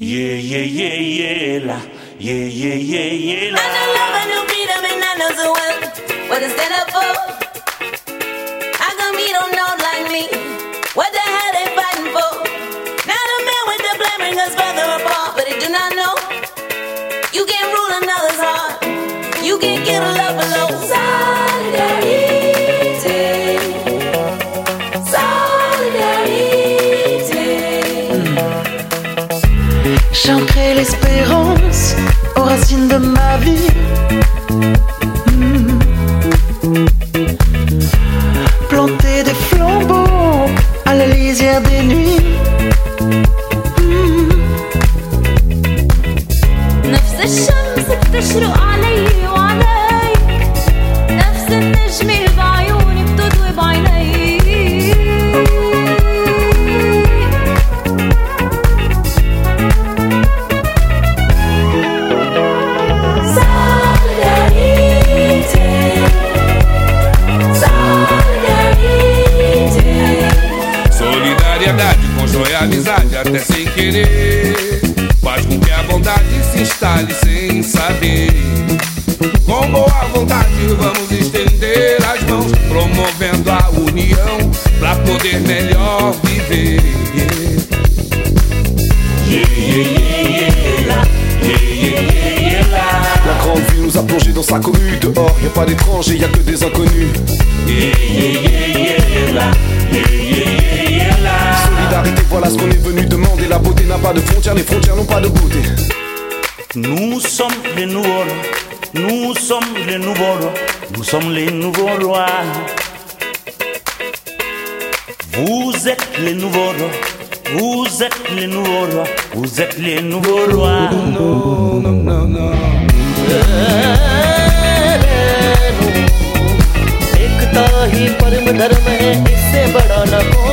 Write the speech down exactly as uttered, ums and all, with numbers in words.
Yeah, yeah, yeah, yeah, la. Yeah, yeah, yeah, yeah, la. I know love and new freedom and I know so well what to stand up for. How come you don't know like me? What the hell they fighting for? Now the man with the blame bring us further apart, but they do not know you can't rule another's heart. You can't kill a love below. Solidarité, solidarité. J'ancrais l'espérance aux racines de ma vie. Mmh. Planter des flambeaux à la lisière des nuits. Mmh. نفس الشمس بتشرق علي وعليك، نفس النجمة بعيوني بتضوي بعينيك. Solidariedade constrói amizade até sem querer, faz com que a bondade se instale sem saber. Com boa vontade vamos estender as mãos, promovendo a união pra poder melhor viver. Yeah, yeah, yeah, yeah, la. Yeah, yeah, yeah, yeah, la. La grande ville nous a plongé dans sa cohue. Dehors y'a pas d'étrangers, y'a que des inconnus. Yeah, yeah, yeah, yeah, la. Yeah, yeah, yeah, yeah, la. Solidarité, voilà ce qu'on est venu demander. La beauté n'a pas de frontières, les frontières n'ont pas de beauté. Nous sommes les nouveaux rois, nous sommes les nouveaux rois, nous sommes les nouveaux rois. Vous êtes les nouveaux rois, vous êtes les nouveaux rois, vous êtes les nouveaux rois. No, no, no, no. एकता ही परम धर्म है, इससे बड़ा न कोई.